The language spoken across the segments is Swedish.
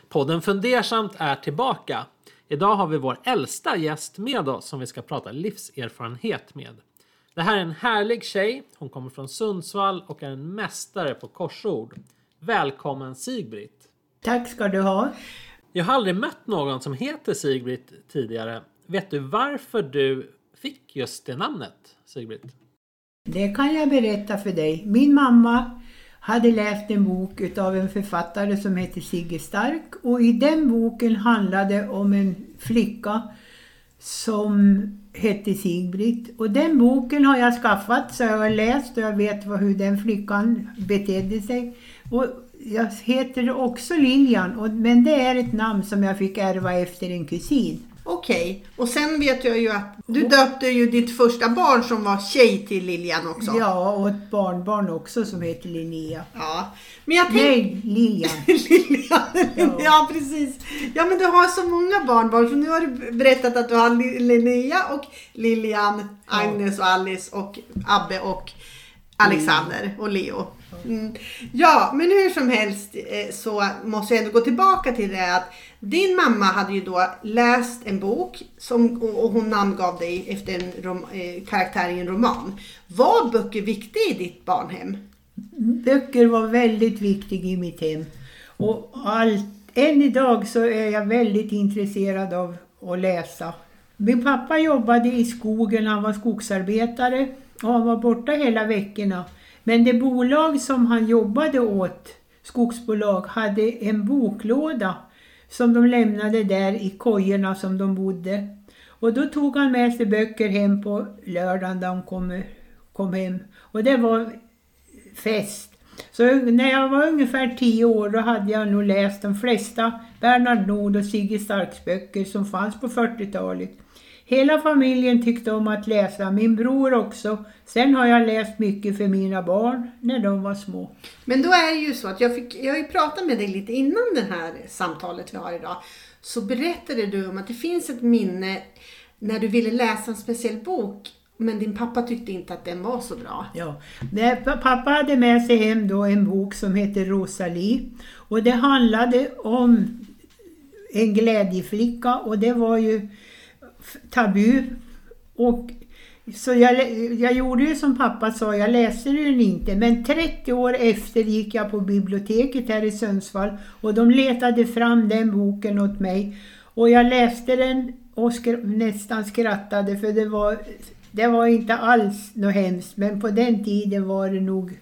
Podden Fundersamt är tillbaka. Idag har vi vår äldsta gäst med oss som vi ska prata livserfarenhet med. Det här är en härlig tjej. Hon kommer från Sundsvall och är en mästare på korsord. Välkommen Sigbritt. Tack ska du ha. Jag har aldrig mött någon som heter Sigbritt tidigare. Vet du varför du fick just det namnet, Sigbritt? Det kan jag berätta för dig. Min mamma hade läst en bok av en författare som heter Sigge Stark. Och i den boken handlade om en flicka som hette Sigbritt. Och den boken har jag skaffat, så jag har läst och jag vet hur den flickan betedde sig. Och jag heter också Lilian, men det är ett namn som jag fick ärva efter en kusin. Okej, och sen vet jag ju att du döpte ju ditt första barn som var tjej till Lilian också. Ja, och ett barnbarn också som heter Linnea. Ja, men jag Nej, Lilian. Lilian, ja precis. Ja, men du har så många barnbarn, så nu har du berättat att du har Linnea och Lilian, Agnes och Alice och Abbe och Alexander och Leo. Ja, men hur som helst så måste jag ändå gå tillbaka till det att din mamma hade ju då läst en bok och hon namngav dig efter en karaktär i en roman. Var böcker viktiga i ditt barnhem? Böcker var väldigt viktiga i mitt hem. Och än idag så är jag väldigt intresserad av att läsa. Min pappa jobbade i skogen, han var skogsarbetare och han var borta hela veckorna. Men det bolag som han jobbade åt, skogsbolag, hade en boklåda som de lämnade där i kojorna som de bodde. Och då tog han med sig böcker hem på lördagen när han kom hem. Och det var fest. Så när jag var ungefär 10 år då hade jag nog läst de flesta Bernhard Nord och Sigge Starks böcker som fanns på 40-talet. Hela familjen tyckte om att läsa, min bror också. Sen har jag läst mycket för mina barn när de var små. Men då är det ju så att jag har ju pratat med dig lite innan det här samtalet vi har idag. Så berättade du om att det finns ett minne när du ville läsa en speciell bok. Men din pappa tyckte inte att den var så bra. Ja, pappa hade med sig hem då en bok som heter Rosalie. Och det handlade om en glädjeflicka och det var ju tabu. Och så jag gjorde ju som pappa sa, jag läste den inte. Men 30 år efter gick jag på biblioteket här i Sundsvall och de letade fram den boken åt mig. Och jag läste den och nästan skrattade för det var inte alls något hemskt. Men på den tiden var det nog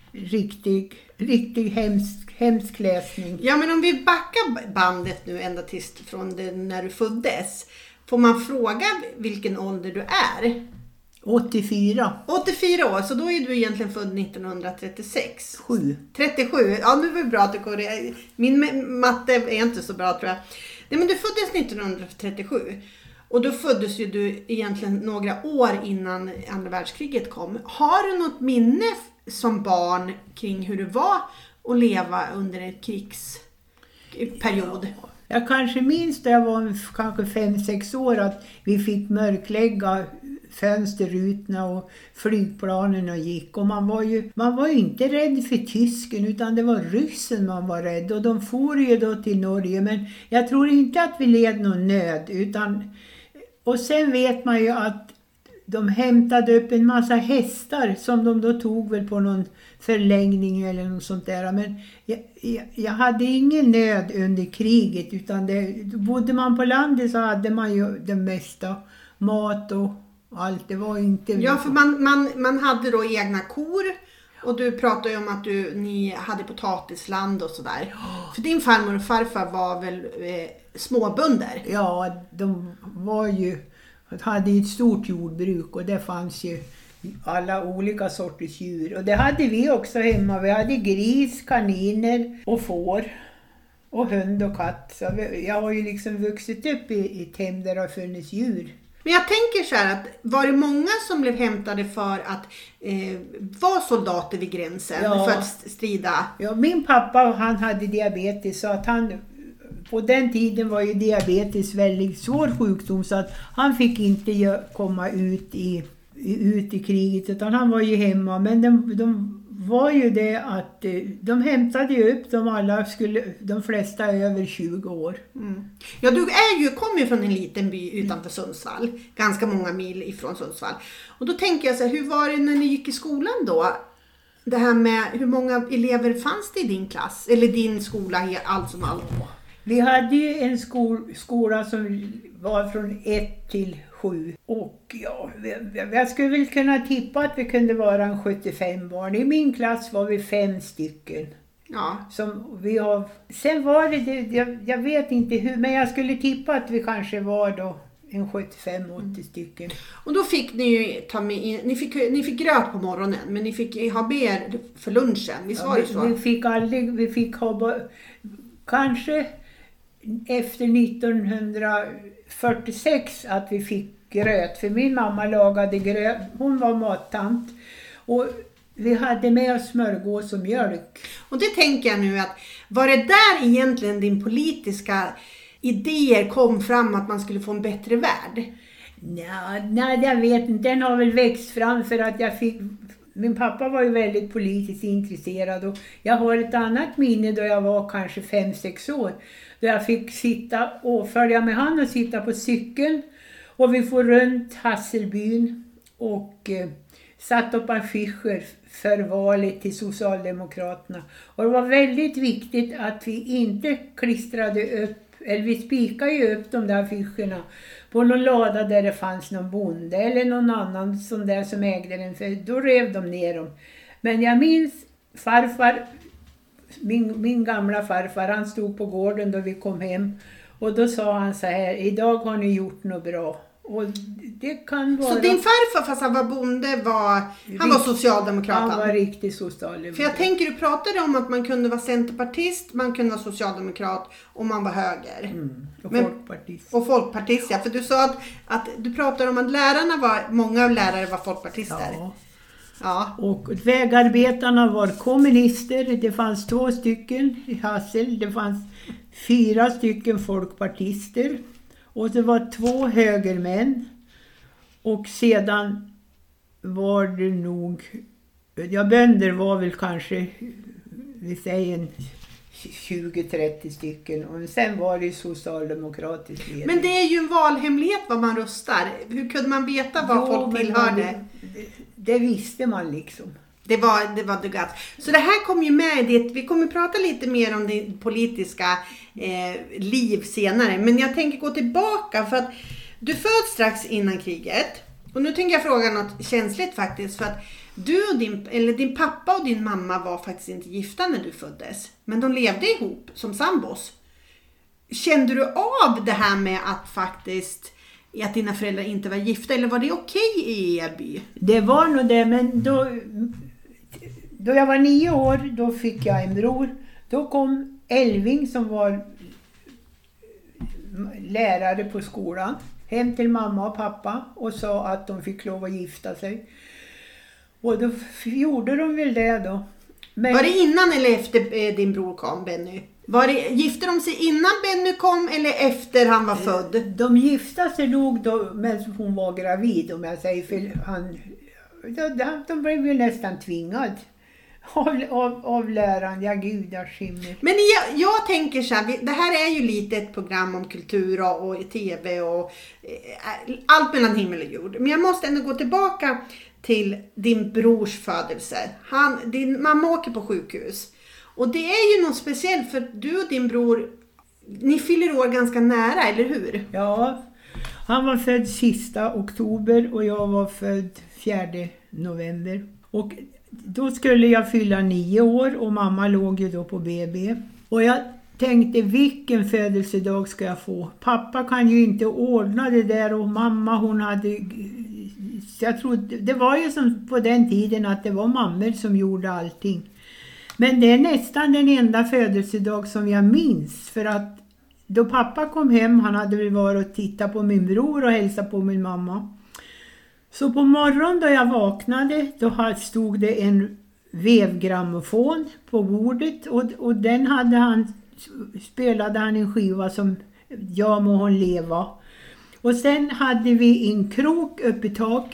riktigt hemsk läsning. Ja, men om vi backar bandet nu ända tills från när du föddes. Får man fråga vilken ålder du är? 84. 84 år, så då är du egentligen född 1936. 37. Ja, nu var det bra att du korrigerade. Min matte är inte så bra tror jag. Nej, men du föddes 1937. Och då föddes ju du egentligen några år innan andra världskriget kom. Har du något minne som barn kring hur det var att leva under en krigsperiod? Jag kanske minns när jag var kanske 5-6 år att vi fick mörklägga fönsterrutorna och flygplanen gick. Och man var ju inte rädd för tysken utan det var ryssen man var rädd. Och de for ju då till Norge, men jag tror inte att vi led någon nöd. Och sen vet man ju att de hämtade upp en massa hästar som de då tog väl på någon förlängning eller något sånt där. Men jag hade ingen nöd under kriget utan bodde man på landet så hade man ju det mesta. Mat och allt, det var inte... Ja, för man hade då egna kor och du pratade ju om att ni hade potatisland och sådär. För din farmor och farfar var väl småbönder? Ja, de hade ju ett stort jordbruk och det fanns ju alla olika sorters djur. Och det hade vi också hemma. Vi hade gris, kaniner och får och hund och katt. Så jag har ju liksom vuxit upp i ett hem där det har funnits djur. Men jag tänker så här att var det många som blev hämtade för att vara soldater vid gränsen för att strida? Ja, min pappa han hade diabetes så att på den tiden var ju diabetes väldigt svår sjukdom så att han fick inte komma ut i kriget utan han var ju hemma. Men de var ju det att de hämtade ju upp dem alla, de flesta över 20 år. Ja, du kommer ju från en liten by utanför Sundsvall. Ganska många mil ifrån Sundsvall. Och då tänker jag så här, hur var det när ni gick i skolan då? Det här med hur många elever fanns det i din klass? Eller din skola, allt som allt? Vi hade ju en skola som var från 1 till 7. Och ja, jag skulle väl kunna tippa att vi kunde vara en 75 barn. I min klass var vi 5 stycken. Ja. Som vi har, sen var det, jag vet inte hur, men jag skulle tippa att vi kanske var då en 75-80 stycken. Och då fick ni ju ta med in, ni fick gröt på morgonen, men ni fick ha med er för lunchen. Visst var det så? Vi fick ha kanske efter 1946 att vi fick gröt. För min mamma lagade gröt, hon var mattant. Och vi hade med oss smörgås och mjölk. Och det tänker jag nu att, var det där egentligen din politiska idéer kom fram att man skulle få en bättre värld? Nej, jag vet inte. Den har väl växt fram för att min pappa var ju väldigt politiskt intresserad. Och jag har ett annat minne då jag var kanske 5-6 år. Då jag fick följa med han och sitta på cykeln. Och vi får runt Hasselbyn och satt upp affischer för valet till Socialdemokraterna. Och det var väldigt viktigt att vi inte klistrade upp, eller vi spikade ju upp de där affischerna på någon lada där det fanns någon bonde eller någon annan som där som ägde den, för då rev de ner dem. Men jag minns farfar, min gamla farfar, han stod på gården då vi kom hem och då sa han så här: idag har ni gjort något bra. Och det kan vara... Så din farfar, fast han var bonde, han var socialdemokrat? Han var riktigt socialdemokrat. För jag tänker, du pratade om att man kunde vara centerpartist, man kunde vara socialdemokrat och man var höger. Och folkpartist. Och folkpartist, ja. För du sa att du pratade om att många lärare var folkpartister. Ja. Och vägarbetarna var kommunister. Det fanns 2 stycken i Hassel. Det fanns 4 stycken folkpartister. Och det var 2 högermän. Och sedan var det nog... Ja, bönder var väl kanske, vi säger 20-30 stycken. Och sen var det socialdemokratiskt ledning. Men det är ju en valhemlighet vad man röstar. Hur kunde man veta vad folk tillhörde? Det visste man liksom. Det var dugat. Så det här kom ju med i ditt... Vi kommer prata lite mer om ditt politiska liv senare. Men jag tänker gå tillbaka för att du föds strax innan kriget. Och nu tänker jag fråga något känsligt faktiskt. För att du och din pappa och din mamma var faktiskt inte gifta när du föddes. Men de levde ihop som sambos. Kände du av det här med att faktiskt... att dina föräldrar inte var gifta, eller var det okej i er by? Det var nog det, men då jag var 9 år, då fick jag en bror. Då kom Elving som var lärare på skolan hem till mamma och pappa och sa att de fick lov att gifta sig. Och då gjorde de väl det då. Men... Var det innan eller efter din bror kom, Benny? Gifte de sig innan Benny kom eller efter han var född? De gifte sig nog då, men hon var gravid, om jag säger, för de blev ju nästan tvingad av läraren. Ja, gudaskimmer. Men jag tänker så här, det här är ju lite ett program om kultur och tv och allt mellan himmel och jord. Men jag måste ändå gå tillbaka till din brors födelse. Din mamma åker på sjukhus. Och det är ju något speciellt för du och din bror, ni fyller år ganska nära, eller hur? Ja, han var född sista oktober och jag var född 4 november. Och då skulle jag fylla 9 år och mamma låg ju då på BB. Och jag tänkte, vilken födelsedag ska jag få? Pappa kan ju inte ordna det där och mamma, hon hade... Jag tror, det var ju som på den tiden att det var mammor som gjorde allting. Men det är nästan den enda födelsedag som jag minns. För att då pappa kom hem, han hade väl varit och tittat på min bror och hälsat på min mamma. Så på morgonen då jag vaknade, då stod det en vevgrammofon på bordet. Och den spelade han en skiva som Jag må hon leva. Och sen hade vi en krok uppe i taket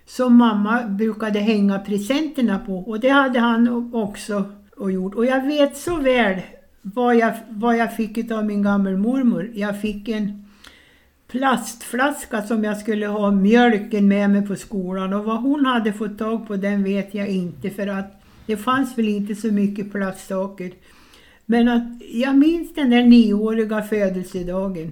som mamma brukade hänga presenterna på. Och det hade han också gjort. Och jag vet så väl vad jag fick av min gammelmormor. Jag fick en plastflaska som jag skulle ha mjölken med mig på skolan. Och vad hon hade fått tag på den vet jag inte, för att det fanns väl inte så mycket plastsaker. Men att jag minns den där 9-åriga födelsedagen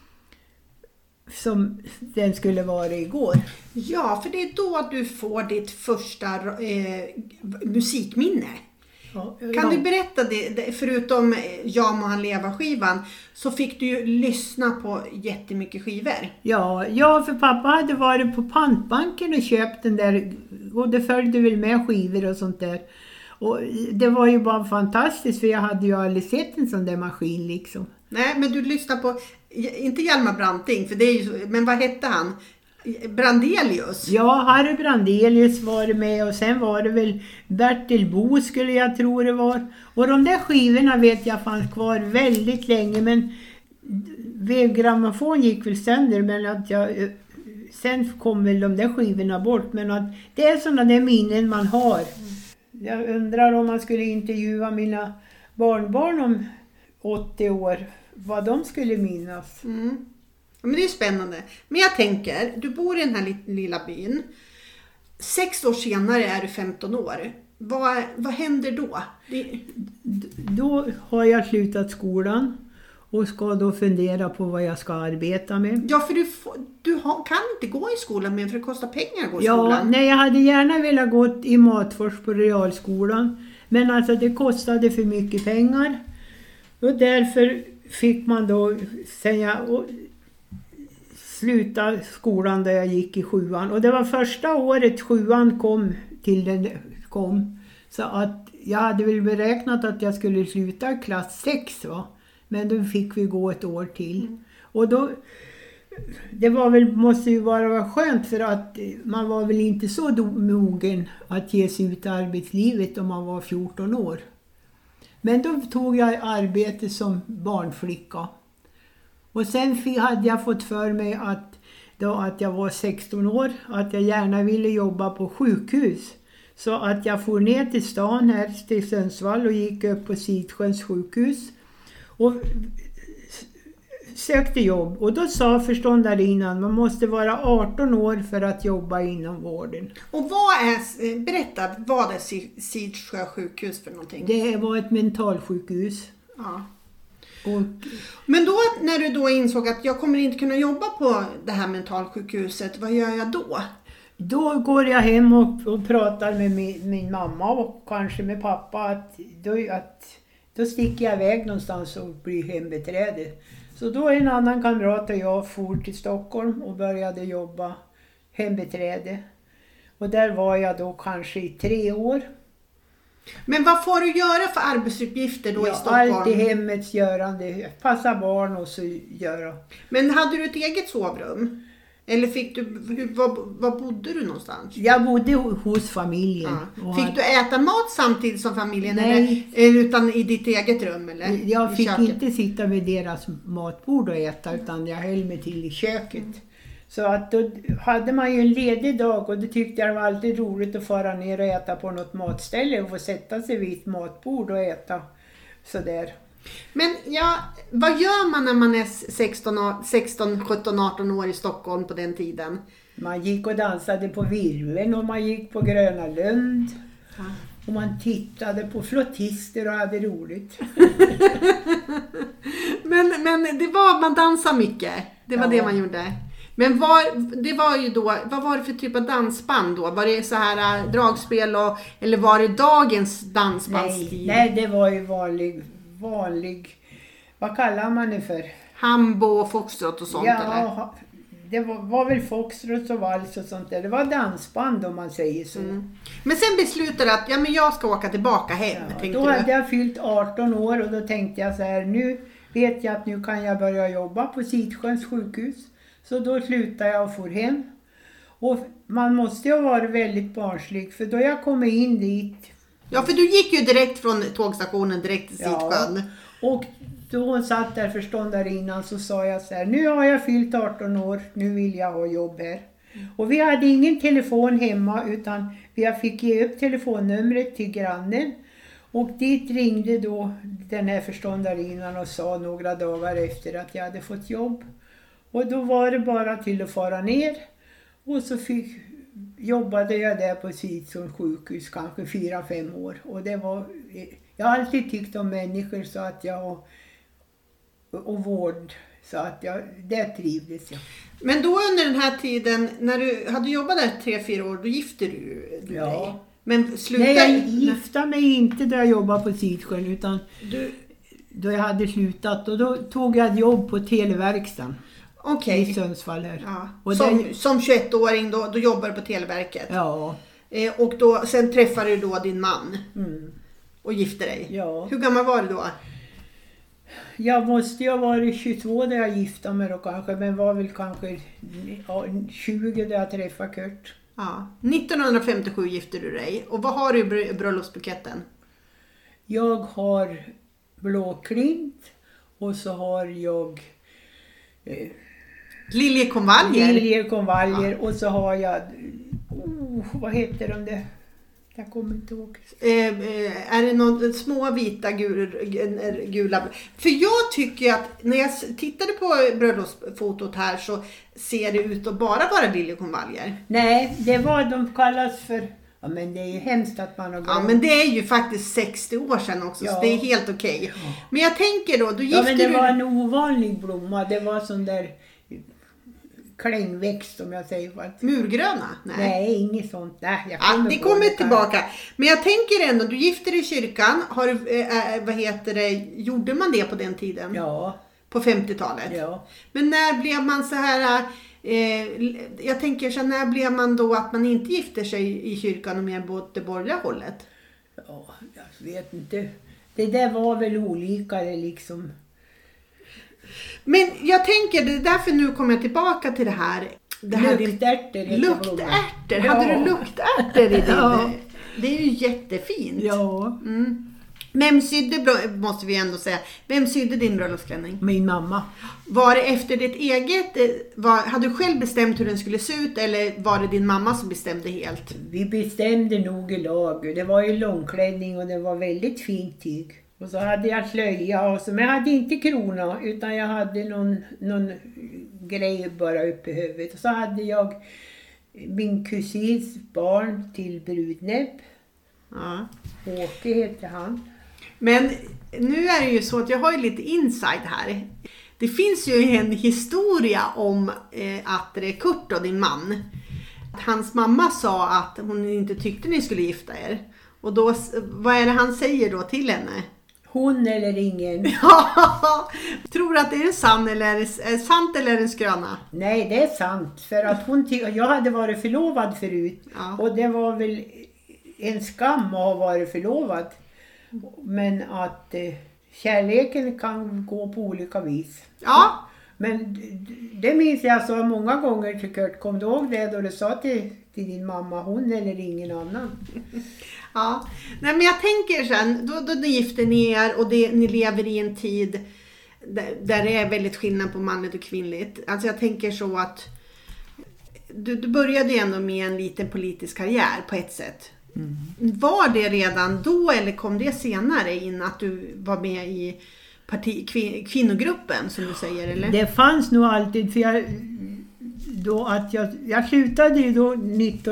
som den skulle vara igår. Ja, för det är då du får ditt första musikminne. Ja, Kan du berätta det? Förutom Ja må han leva-skivan så fick du ju lyssna på jättemycket skivor. Ja, för pappa hade varit på pantbanken och köpt den där, och det följde väl med skivor och sånt där. Och det var ju bara fantastiskt, för jag hade ju aldrig sett en sån där maskin liksom. Nej, men du lyssnade på, inte Hjalmar Branting, för det är ju, men vad hette han? Brandelius? Ja, Harry Brandelius var det med, och sen var det väl Bertil Bo skulle jag tro det var. Och de där skivorna vet jag fanns kvar väldigt länge, men vevgrammofon gick väl sönder, men att sen kom väl de där skivorna bort. Men att det är sådana där minnen man har. Jag undrar om man skulle intervjua mina barnbarn om 80 år, vad de skulle minnas. Mm. Men det är spännande. Men jag tänker, du bor i den här lilla byn. 6 år senare är du 15 år. Vad händer då? Då har jag slutat skolan och ska då fundera på vad jag ska arbeta med. Ja, för du kan inte gå i skolan med, för det kostar pengar att gå i skolan. Ja, nej, jag hade gärna velat gå i Matfors på realskolan. Men alltså det kostade för mycket pengar. Och därför fick man då, sen jag slutade skolan där jag gick i 7:an. Och det var första året 7:an kom. Så att jag hade väl beräknat att jag skulle sluta klass 6 va. Men då fick vi gå ett år till. Mm. Och då, måste ju vara skönt, för att man var väl inte så mogen att ge sig ut i arbetslivet om man var 14 år. Men då tog jag arbete som barnflicka. Och sen hade jag fått för mig att jag var 16 år, att jag gärna ville jobba på sjukhus. Så att jag for ner till stan här till Sundsvall och gick upp på Sidsjöns sjukhus och sökte jobb. Och då sa förståndarinnan, man måste vara 18 år för att jobba inom vården. Och berätta, vad är Sidsjö sjukhus för någonting? Det var ett mentalsjukhus. Ja. Och, men då, när du då insåg att jag kommer inte kunna jobba på det här mentalsjukhuset, vad gör jag då? Då går jag hem och pratar med min mamma och kanske med pappa att då sticker jag iväg någonstans och blir hembiträde. Så då en annan kamrat och jag for till Stockholm och började jobba hembiträde. Och där var jag då kanske i 3 år. Men vad får du göra för arbetsuppgifter då i Stockholm? Allt i hemmets görande, passa barn och så göra. Men hade du ett eget sovrum? Eller fick du, var bodde du någonstans? Jag bodde hos familjen. Ja. Fick du äta mat samtidigt som familjen? Nej. Eller utan i ditt eget rum? Eller? Jag fick inte sitta vid deras matbord och äta, utan jag höll mig till i köket. Så att då hade man ju en ledig dag, och det tyckte jag var alltid roligt att fara ner och äta på något matställe och få sätta sig vid ett matbord och äta sådär. Men ja, vad gör man när man är 16, 17, 18 år i Stockholm på den tiden? Man gick och dansade på Virven och man gick på Gröna Lund. Ja. Och man tittade på flottister och hade roligt. men man dansade mycket. Det var det man gjorde. Men vad var det för typ av dansband då? Var det så här dragspel eller var det dagens dansbandsstil? Nej, det var ju vanlig, vad kallar man det för? Hambo och foxtrot och sånt eller? Det var väl foxtrot och vals och sånt där. Det var dansband om man säger så. Mm. Men sen beslutade att men jag ska åka tillbaka hem. Då hade jag fyllt 18 år och då tänkte jag så här, nu vet jag att nu kan jag börja jobba på Sidsjöns sjukhus. Så då slutade jag och for hem. Och man måste ju vara väldigt barnslig, för då jag kom in dit. Ja, för du gick ju direkt från tågstationen direkt till Sidsjön. Ja, och då hon satt där förståndarinnan så sa jag så här, nu har jag fyllt 18 år, nu vill jag ha jobb här. Och vi hade ingen telefon hemma utan vi fick ge upp telefonnumret till grannen. Och dit ringde då den här förståndarinnan och sa några dagar efter att jag hade fått jobb. Och då var det bara till att fara ner. Och så jobbade jag där på Sydsons sjukhus kanske 4-5 år. Och det var, jag har alltid tyckt om människor så att och vård. Så att där trivdes jag. Men då under den här tiden, när du hade jobbat där 3-4 år, då gifte du Ja. dig. Men slutade... Nej, jag gifte mig inte där jag jobbade på Sydsjön utan då jag hade slutat. Och då tog jag ett jobb på televerkstan i Sundsvall här. Ja. Och som 21-åring då jobbade du på Televerket. Ja. Och då, sen träffade du då din man och gifte dig. Ja. Hur gammal var du då? Jag måste ju ha varit 22 när jag gifte mig då kanske. Men var väl kanske 20 när jag träffade Kurt. Ja. 1957 gifte du dig. Och vad har du i bröllopsbuketten? Jag har blåklint och så har jag liljekonvaljer och så har jag vad heter de där? Jag kommer inte ihåg. Är det någon små vita gula? För jag tycker att när jag tittade på bröllopsfotot här så ser det ut att bara vara liljekonvaljer. Nej, det var de kallas för. Ja, men det är ju hemskt att man har. Ja, men det är ju faktiskt 60 år sedan också, så det är helt okej. Ja. Men jag tänker då gifte men det var en ovanlig blomma. Det var sån där klängväxt om jag säger. Murgröna? Nej, inget sånt. Nej, det kommer tillbaka. Men jag tänker ändå, du gifte dig i kyrkan. Har du, gjorde man det på den tiden? Ja. På 50-talet? Ja. Men när blev man så här... jag tänker så när blev man då att man inte gifter sig i kyrkan och mer på det borgerliga hållet? Ja, jag vet inte. Det där var väl olika liksom. Men jag tänker, det är därför nu kommer jag tillbaka till det här. Luktärter. Luktärter? Ja. Hade du luktärter i din? Ja. Det är ju jättefint. Ja. Mm. Vem sydde, måste vi ändå säga, vem sydde din bröllopsklänning? Min mamma. Var det efter ditt eget, hade du själv bestämt hur den skulle se ut eller var det din mamma som bestämde helt? Vi bestämde nog i lag. Det var ju långklänning och det var väldigt fint tyg. Och så hade jag slöja men jag hade inte krona utan jag hade någon grej bara uppe i huvudet. Och så hade jag min kusins barn till brudnäbb. Ja. Åke heter han. Men nu är det ju så att jag har ju lite insight här. Det finns ju en historia om att det är Kurt och din man. Hans mamma sa att hon inte tyckte ni skulle gifta er. Och då, vad är det han säger då till henne? Hon eller ingen. Tror du att det är sant eller är det en skröna? Nej, det är sant. För att jag hade varit förlovad förut. Ja. Och det var väl en skam att ha varit förlovad. Men att kärleken kan gå på olika vis. Ja. Men det minns jag så många gånger till Kurt. Kom du ihåg det då du sa till din mamma, hon eller ingen annan? Ja, nej men jag tänker sen, då ni gifter ni er och ni lever i en tid där det är väldigt skillnad på manligt och kvinnligt. Alltså jag tänker så att du började ändå med en liten politisk karriär på ett sätt. Mm. Var det redan då eller kom det senare in att du var med i kvinnogruppen som du säger eller? Det fanns nog alltid för jag slutade ju då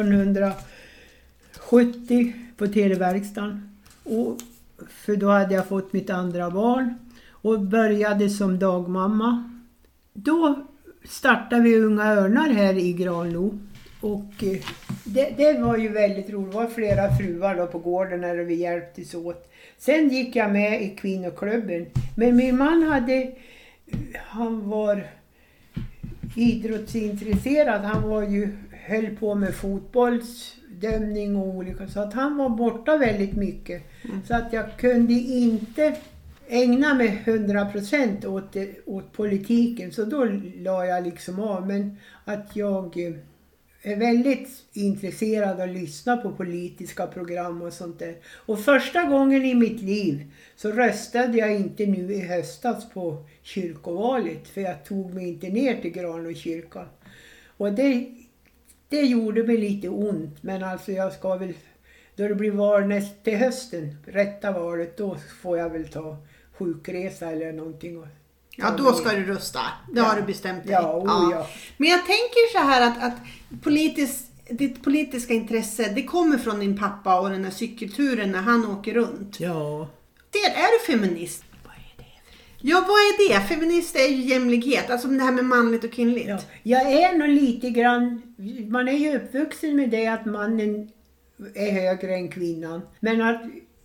1970 på televerkstan och för då hade jag fått mitt andra barn och började som dagmamma. Då startade vi Unga Örnar här i Granlo och det var ju väldigt roligt. Det var flera fruar då på gården när vi hjälptes åt. Sen gick jag med i kvinnoklubben. Men min man han var idrottsintresserad. Han höll på med fotbollsdömning och olika. Så att han var borta väldigt mycket. Mm. Så att jag kunde inte ägna mig 100% åt politiken. Så då la jag liksom av. Men att jag är väldigt intresserad av att lyssna på politiska program och sånt där. Och första gången i mitt liv så röstade jag inte nu i höstas på kyrkovalet. För jag tog mig inte ner till Granlå kyrkan. Och det det gjorde mig lite ont. Men alltså jag ska väl, då det blir val till hösten, rätta valet, då får jag väl ta sjukresa eller någonting. Ja, då ska du rösta. Det har du bestämt dig. Ja. Men jag tänker så här att ditt politiska intresse, det kommer från din pappa och den här cykelturen när han åker runt. Ja. Är du feminist? Vad är det? Ja, vad är det? Feminist är ju jämlikhet. Alltså det här med manligt och kvinnligt. Ja. Jag är nog lite grann, man är ju uppvuxen med det att mannen är högre än kvinnan. Men att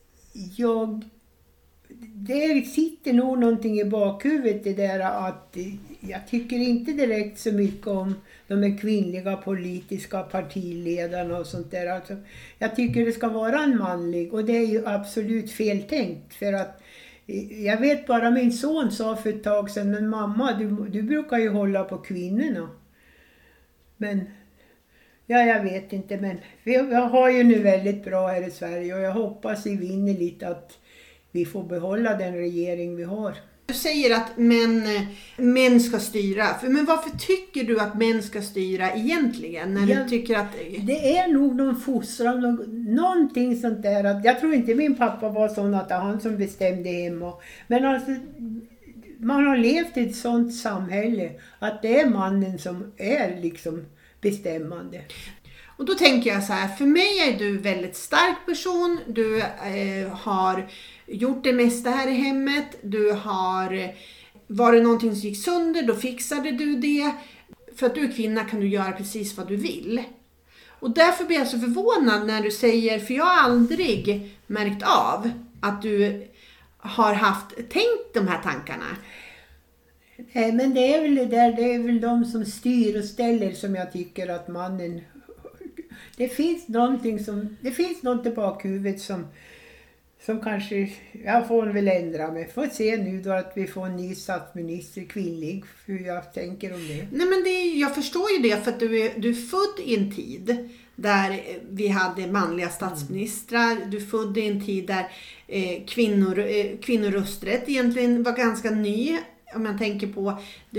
det sitter nog någonting i bakhuvudet det där att jag tycker inte direkt så mycket om de här kvinnliga politiska partiledarna och sånt där. Alltså, jag tycker det ska vara en manlig, och det är ju absolut feltänkt, för att jag vet bara min son sa för ett tag sedan, men mamma du brukar ju hålla på kvinnorna. Men jag vet inte, men vi har ju nu väldigt bra här i Sverige och jag hoppas innerligt att vi får behålla den regering vi har. Du säger att män ska styra. Men varför tycker du att män ska styra egentligen? När du tycker att... Det är nog någon fostran, någonting sånt där. Att, jag tror inte min pappa var sån att det var han som bestämde hemma. Men alltså, man har levt i ett sånt samhälle att det är mannen som är liksom bestämmande. Och då tänker jag så här, för mig är du en väldigt stark person. Du har gjort det mesta här i hemmet. Var det någonting som gick sönder, då fixade du det. För att du är kvinna kan du göra precis vad du vill. Och därför blir jag så förvånad när du säger, för jag har aldrig märkt av att du har tänkt de här tankarna. Nej, men det är väl det är väl de som styr och ställer som jag tycker att mannen... Det finns något i bakhuvudet som kanske jag får väl ändra mig. Får se nu då att vi får en ny statsminister, kvinnlig, hur jag tänker om det. Nej, men jag förstår ju det, för att du är född i en tid där vi hade manliga statsministrar. Du är född i en tid där kvinnorösträtt egentligen var ganska ny. Om man tänker på,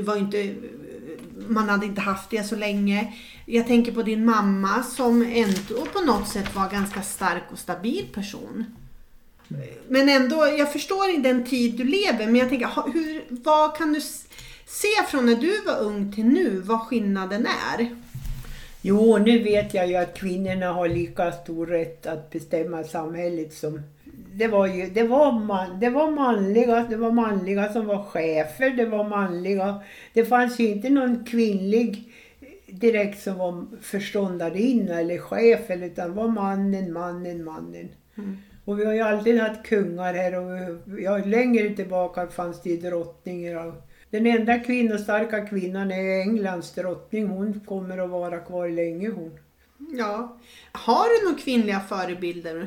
man hade inte haft det så länge. Jag tänker på din mamma som ändå på något sätt var ganska stark och stabil person. Men ändå, jag förstår i den tid du lever, men jag tänker, vad kan du se från när du var ung till nu, vad skillnaden är? Jo, nu vet jag ju att kvinnorna har lika stor rätt att bestämma samhället som... Det var manliga som var chefer, det var manliga. Det fanns ju inte någon kvinnlig direkt som var förståndarinna eller chef, utan det var mannen. Mm. Och vi har ju alltid haft kungar här, och längre tillbaka fanns det drottningar. Den enda kvinnostarka kvinnan är Englands drottning. Hon kommer att vara kvar länge, hon. Ja. Har du några kvinnliga förebilder?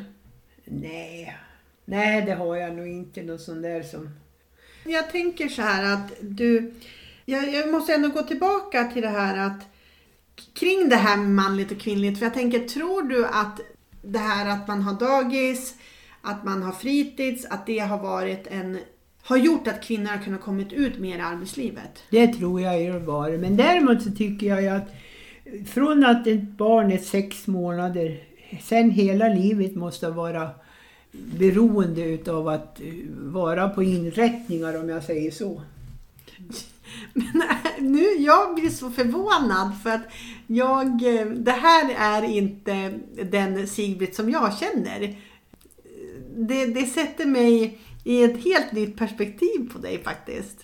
Nej, det har jag nog inte, någon sån där som... Jag tänker så här att jag måste ändå gå tillbaka till det här att kring det här med manligt och kvinnligt. För jag tänker, tror du att det här att man har dagis, att man har fritids, att det har gjort att kvinnor har kunnat kommit ut mer i arbetslivet? Det tror jag är det. Men däremot så tycker jag att från att ett barn är 6 månader, sen hela livet måste vara beroende utav att vara på inrättningar, om jag säger så. Men nu, jag blir så förvånad, för att det här är inte den Sigbritt som jag känner. Det sätter mig i ett helt nytt perspektiv på dig faktiskt.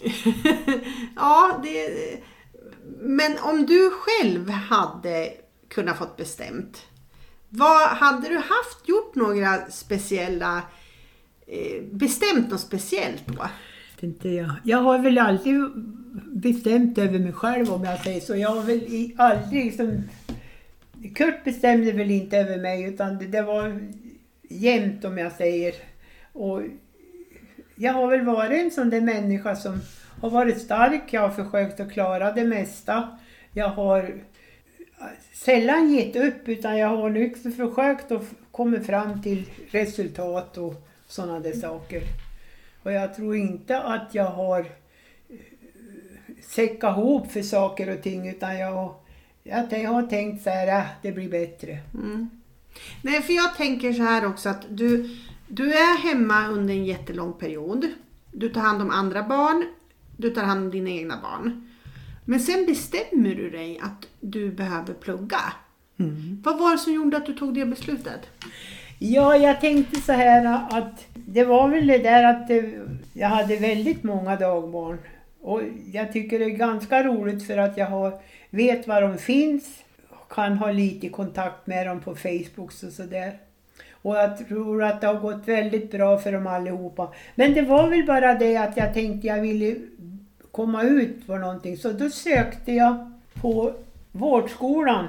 Ja, men om du själv hade kunnat fått bestämt, vad hade du gjort några speciella, bestämt något speciellt då? Inte jag. Jag har väl alltid bestämt över mig själv, om jag säger så. Jag har väl aldrig Kurt bestämde väl inte över mig, utan det var jämnt, om jag säger. Och jag har väl varit en sån där människa som har varit stark. Jag har försökt att klara det mesta. Jag har sällan gett upp, utan jag har nu försökt att komma fram till resultat och sådana där saker. Och jag tror inte att jag har säckat ihop för saker och ting, utan jag jag har tänkt så här, det blir bättre. Nej, för jag tänker så här också att du är hemma under en jättelång period. Du tar hand om andra barn. Du tar hand om dina egna barn. Men sen bestämmer du dig att du behöver plugga. Vad var det som gjorde att du tog det beslutet? Ja, jag tänkte så här att det var väl det där att jag hade väldigt många dagbarn. Och jag tycker det är ganska roligt för att jag vet var de finns. Kan ha lite kontakt med dem på Facebook och sådär. Och jag tror att det har gått väldigt bra för dem allihopa. Men det var väl bara det att jag tänkte jag ville komma ut för någonting. Så då sökte jag på vårdskolan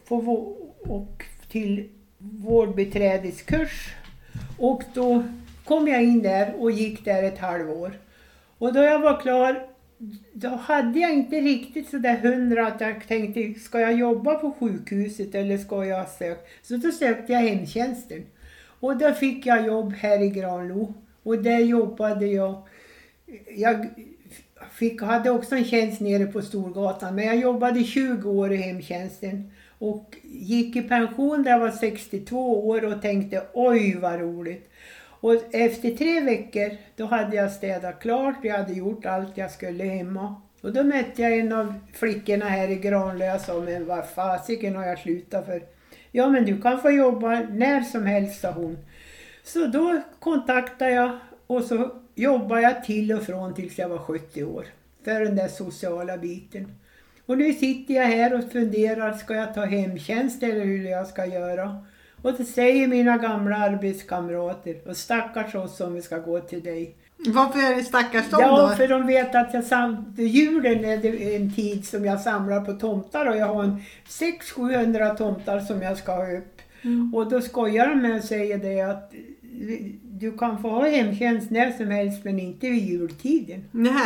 och till vårdbiträdeskurs. Och då kom jag in där och gick där ett halvår. Och då jag var klar, då hade jag inte riktigt så där 100 att jag tänkte, ska jag jobba på sjukhuset eller ska jag söka? Så då sökte jag hemtjänsten. Och då fick jag jobb här i Granlo. Och där jobbade jag. Jag hade också en tjänst nere på Storgatan. Men jag jobbade 20 år i hemtjänsten. Och gick i pension där jag var 62 år och tänkte, oj vad roligt. Och efter 3 veckor, då hade jag städat klart. Jag hade gjort allt jag skulle hemma. Och då mötte jag en av flickorna här i Granlö och sa, men vad fasiken har jag slutat för? Ja, men du kan få jobba när som helst, sa hon. Så då kontaktade jag och så jobbade jag till och från tills jag var 70 år. För den där sociala biten. Och nu sitter jag här och funderar, ska jag ta hemtjänst eller hur jag ska göra? Och det säger mina gamla arbetskamrater, och stackars oss om vi ska gå till dig. Varför är det stackars dem då? Ja, för de vet att julen är det en tid som jag samlar på tomtar och jag har 600-700 tomtar som jag ska ha upp. Och då skojar de med och säger det att du kan få ha hemtjänst när som helst men inte vid jultiden. Nej.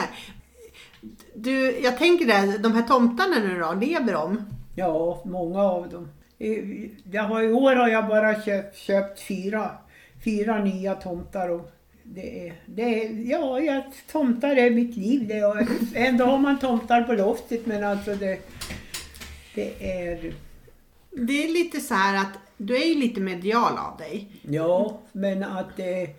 Jag tänker där, de här tomtarna nu då, lever de? Ja, många av dem. I år har jag bara köpt fyra nya tomtar och tomtar är mitt liv. Ändå har man tomtar på loftet, men alltså det är... Det är lite så här att du är ju lite medial av dig. Ja, men att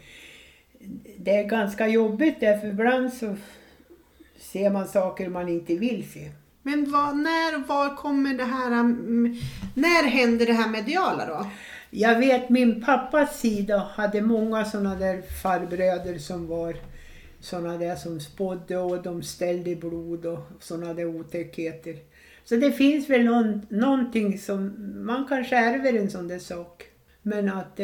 det är ganska jobbigt därför ibland så ser man saker man inte vill se. Men var kommer det här, när händer det här mediala då? Jag vet, min pappas sida hade många sådana där farbröder som var sådana där som spådde och de ställde blod och sådana där otäckheter. Så det finns väl någonting som man kanske ärver en sån där sak. Men att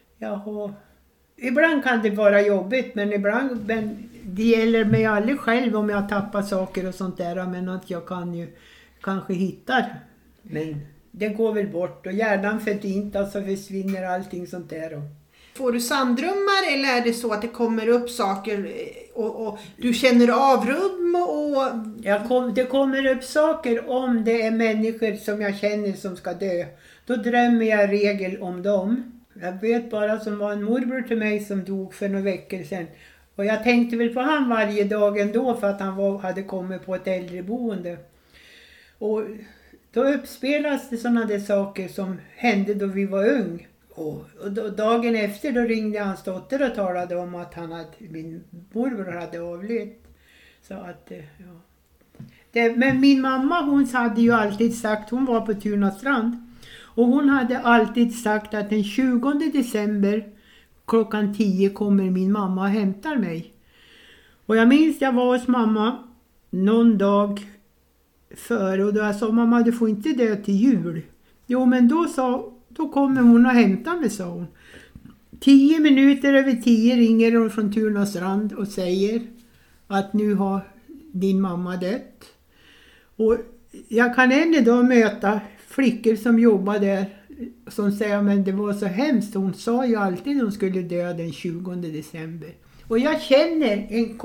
ibland kan det vara jobbigt, men det gäller mig aldrig själv om jag tappar saker och sånt där. Men att jag kan ju kanske hitta. Men det går väl bort och hjärnan förintas så försvinner allting sånt där. Får du sanddrömmar eller är det så att det kommer upp saker och du känner avrum? Det kommer upp saker om det är människor som jag känner som ska dö. Då drömmer jag regel om dem. Jag vet bara som var en morbror till mig som dog för några veckor sedan. Och jag tänkte väl på han varje dag ändå för att han hade kommit på ett äldreboende. Och då uppspelas det sådana där saker som hände då vi var ung. Och dagen efter då ringde hans dotter och talade om att min morbror hade avlidit. Så att, ja. Men min mamma, hon hade ju alltid sagt, hon var på Tunastrand. Och hon hade alltid sagt att den 20 december klockan 10 kommer min mamma och hämtar mig. Och jag minns jag var hos mamma någon dag före och då jag sa, mamma du får inte dö till jul. Jo men då kommer hon och hämtar mig, sa hon. 10 minuter över 10 ringer hon från Tunastrand och säger att nu har din mamma dött. Och jag kan än idag möta flickor som jobbar där som säger men det var så hemskt. Hon sa ju alltid att hon skulle dö den 20 december. Och jag känner en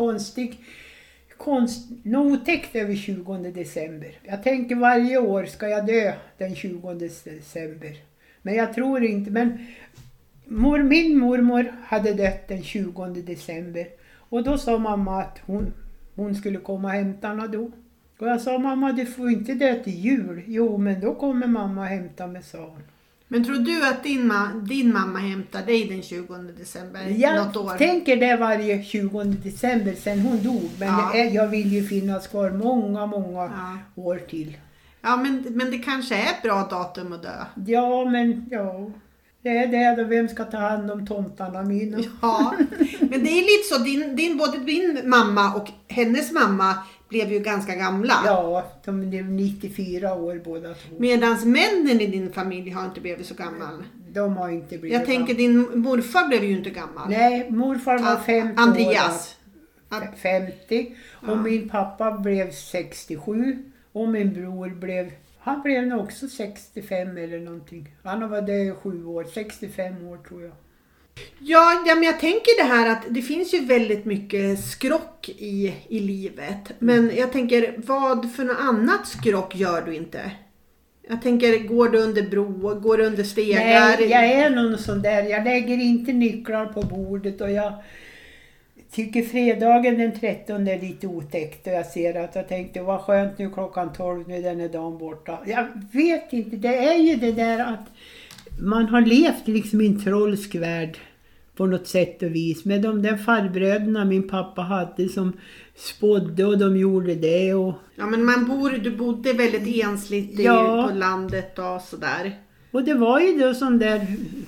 otäckt över 20 december. Jag tänker varje år ska jag dö den 20 december. Men jag tror inte. Men min mormor hade dött den 20 december. Och då sa mamma att hon skulle komma och hämta henne då. Och jag sa, mamma du får inte dö till jul. Jo, men då kommer mamma hämta mig, sa hon. Men tror du att din mamma hämtar dig den 20 december? Något år? Jag tänker det varje 20 december sen hon dog. Men jag vill ju finnas kvar många år till. Ja, men det kanske är ett bra datum att dö. Ja, men ja. Det är det då. Vem ska ta hand om tomtarna mina? Ja, men det är lite så. Både din mamma och hennes mamma blev ju ganska gamla. Ja, de blev 94 år båda två. Medans männen i din familj har inte blivit så gammal. De har inte blivit Jag tänker din morfar blev ju inte gammal. Nej, morfar var 50 Andreas. år. 50. Och min pappa blev 67. Och min bror blev... Han blev nog också 65 eller någonting. Han har varit där 7 år. 65 år tror jag. Ja, men jag tänker det här att det finns ju väldigt mycket skrock i livet. Men jag tänker, vad för något annat skrock gör du inte? Jag tänker, går du under bro, går du under stegar? Nej, jag är någon sån där. Jag lägger inte nycklar på bordet och jag tycker fredagen den 13 är lite otäckt. Och jag ser att jag tänkte, vad skönt nu klockan 12, nu är den här dagen borta. Jag vet inte, det är ju det där att man har levt liksom i en trolsk värld på något sätt och vis. Med de där farbröderna min pappa hade som spådde och de gjorde det. Och... Ja, men du bodde väldigt ensligt på landet och sådär. Och det var ju då sån där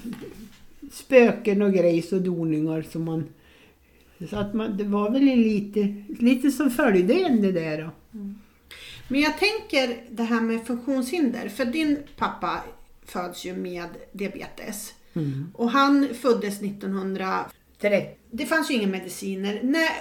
spöken och grejs och doningar som man... Så att det var väl lite som följde en det där då. Mm. Men jag tänker det här med funktionshinder. För din pappa föds ju med diabetes. Mm. Och han föddes 1930. Det fanns ju inga mediciner.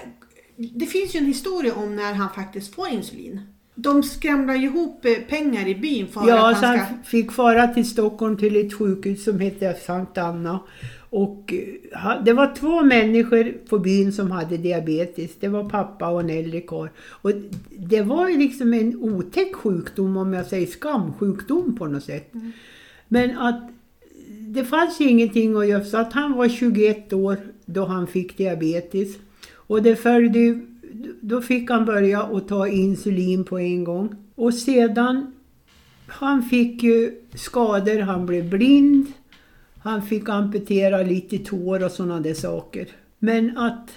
Det finns ju en historia om när han faktiskt får insulin. De skramlar ju ihop pengar i byn för att han ska... han fick fara till Stockholm till ett sjukhus som heter Sankt Anna. Och det var 2 människor på byn som hade diabetes. Det var pappa och en äldre karl. Och det var ju liksom en otäck sjukdom, om jag säger skamsjukdom på något sätt. Mm. Men att det fanns ju ingenting att göra, så att han var 21 år då han fick diabetes. Och det följde, då fick han börja att ta insulin på en gång. Och sedan, han fick ju skador, han blev blind. Han fick amputera lite tår och sådana där saker. Men att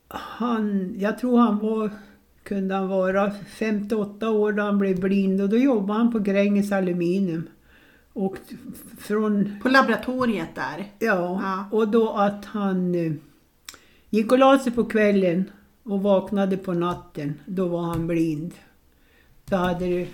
jag tror kunde han vara 58 år då han blev blind. Och då jobbade han på Gränges Aluminium. Och på laboratoriet där? Ja, och då att han gick och la sig på kvällen och vaknade på natten. Då var han blind. Så hade det...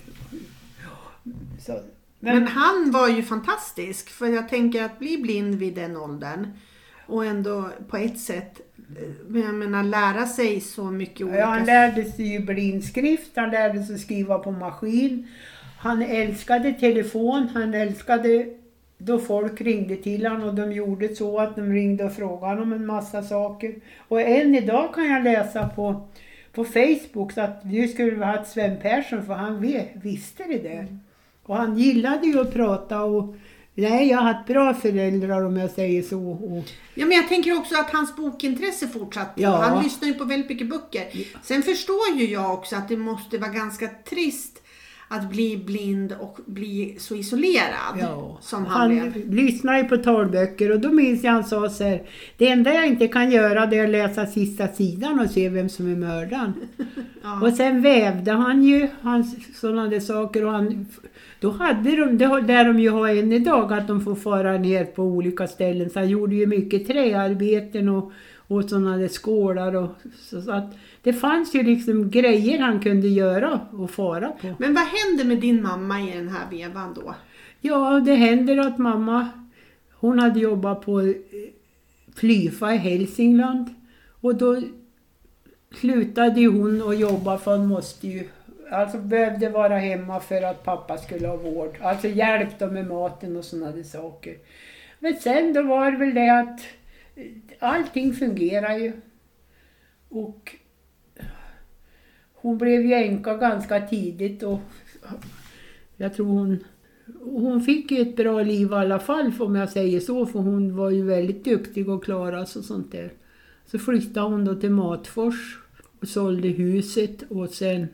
Men han var ju fantastisk, för jag tänker att bli blind vid den åldern och ändå på ett sätt, jag menar, lära sig så mycket olika. Ja, han lärde sig ju blindskrift, han lärde sig skriva på maskin, han älskade telefon, han älskade då folk ringde till honom och de gjorde så att de ringde och frågade om en massa saker. Och än idag kan jag läsa på Facebook så att nu skulle vi ha ett Sven Persson, för han visste det där. Och han gillade ju att prata och nej, jag har haft bra föräldrar om jag säger så. Och... Ja, men jag tänker också att hans bokintresse fortsatte. Ja. Han lyssnar ju på väldigt mycket böcker. Ja. Sen förstår ju jag också att det måste vara ganska trist att bli blind och bli så isolerad som han blev. Han lyssnar ju på talböcker och då minns jag han sa så här: det enda jag inte kan göra det är att läsa sista sidan och se vem som är mördaren. Ja. Och sen vävde han ju sådana där saker och då hade de ju har än idag att de får fara ner på olika ställen. Så han gjorde ju mycket träarbeten och sådana där skålar och så att det fanns ju liksom grejer han kunde göra och fara på. Men vad hände med din mamma i den här vevan då? Ja, det händer att mamma, hon hade jobbat på Flyfa i Hälsingland. Och då slutade hon att jobba, för hon behövde vara hemma för att pappa skulle ha vård. Alltså hjälp dem med maten och sådana där saker. Men sen då var det väl det att allting fungerar ju. Och hon blev ju änka ganska tidigt och jag tror hon fick ju ett bra liv i alla fall, om jag säger så, för hon var ju väldigt duktig och klara sig och sånt där. Så flyttade hon då till Matfors och sålde huset och sen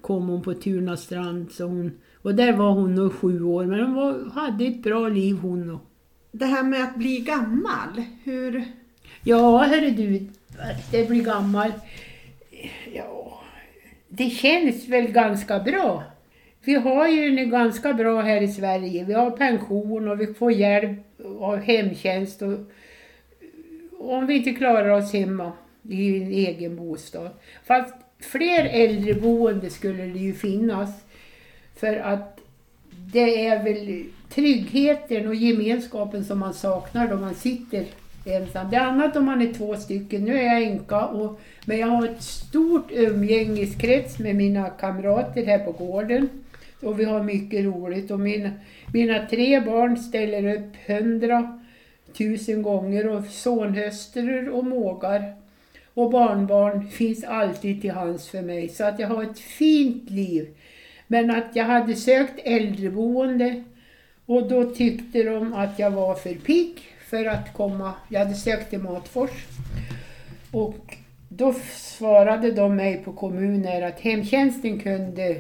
kom hon på Tunastrand. Och där var hon nog 7 år. Men hon hade ett bra liv hon och. Det här med att bli gammal, hur... Ja, hörru du, att det blir gammal. Ja, det känns väl ganska bra. Vi har ju det ganska bra här i Sverige. Vi har pension och vi får hjälp av hemtjänst. Och om vi inte klarar oss hemma i en egen bostad. Fast fler äldreboende skulle det ju finnas. För att det är väl tryggheten och gemenskapen som man saknar då man sitter ensam. Det är annat om man är 2 stycken. Nu är jag änka men jag har ett stort umgängeskrets med mina kamrater här på gården. Och vi har mycket roligt. Och mina 3 barn ställer upp 100 000 gånger. Och sonhöster och mågar. Och barnbarn finns alltid till hands för mig. Så att jag har ett fint liv. Men att jag hade sökt äldreboende. Och då tyckte de att jag var för pigg för att komma. Jag hade sökt till Matfors. Och då svarade de mig på kommuner att hemtjänsten kunde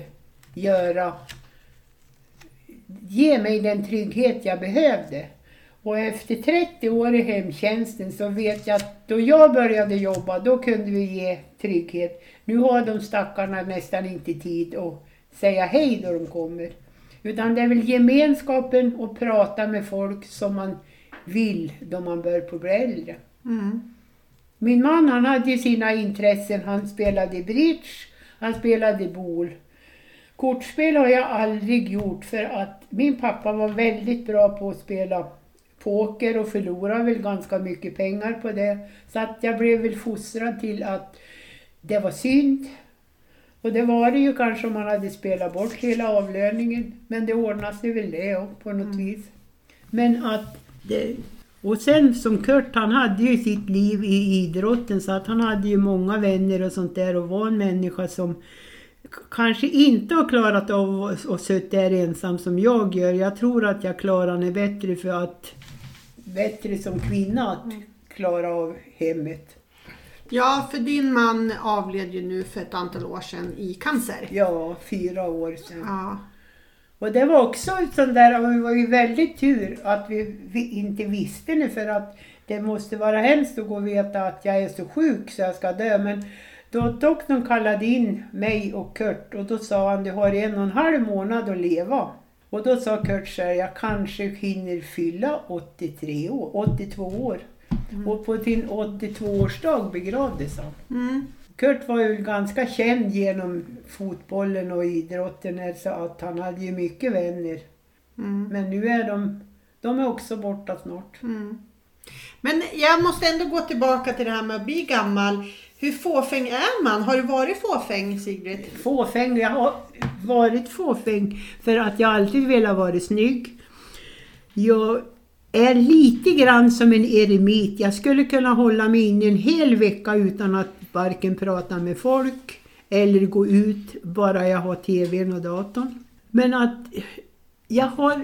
ge mig den trygghet jag behövde. Och efter 30 år i hemtjänsten så vet jag att då jag började jobba, då kunde vi ge trygghet. Nu har de stackarna nästan inte tid att säga hej då de kommer. Utan det är väl gemenskapen och prata med folk som man vill då man börjar på bli äldre. Mm. Min man, han hade ju sina intressen. Han spelade bridge, han spelade bol. Kortspel har jag aldrig gjort för att min pappa var väldigt bra på att spela poker och förlorade väl ganska mycket pengar på det. Så att jag blev väl fostrad till att det var synd. Och det var det ju kanske om man hade spelat bort hela avlöningen. Men det ordnade sig väl det på något vis. Men att det... Och sen som Kurt, han hade ju sitt liv i idrotten så att han hade ju många vänner och sånt där och var en människa som kanske inte har klarat av att sitta där ensam som jag gör. Jag tror att jag klarar det bättre för att bättre som kvinna att klara av hemmet. Ja, för din man avled ju nu för ett antal år sedan i cancer. Ja, 4 år sedan. Ja. Och det var också sån där, och det var ju väldigt tur att vi inte visste det för att det måste vara hemskt att gå och veta att jag är så sjuk så jag ska dö. Men då doktorn kallade in mig och Kurt och då sa han, du har 1,5 månad att leva. Och då sa Kurt så här, jag kanske hinner fylla 82 år. Och på sin 82-årsdag begravdes han. Mm. Kurt var ju ganska känd genom fotbollen och idrotten så att han hade ju mycket vänner. Mm. Men nu är de är också borta snart. Mm. Men jag måste ändå gå tillbaka till det här med att bli gammal. Hur fåfäng är man? Har du varit fåfäng, Sigrid? Fåfäng, jag har varit fåfäng för att jag alltid velat vara snygg. Jag är lite grann som en eremit. Jag skulle kunna hålla mig in en hel vecka utan att varken prata med folk eller gå ut bara jag har tvn och datorn. Men att jag har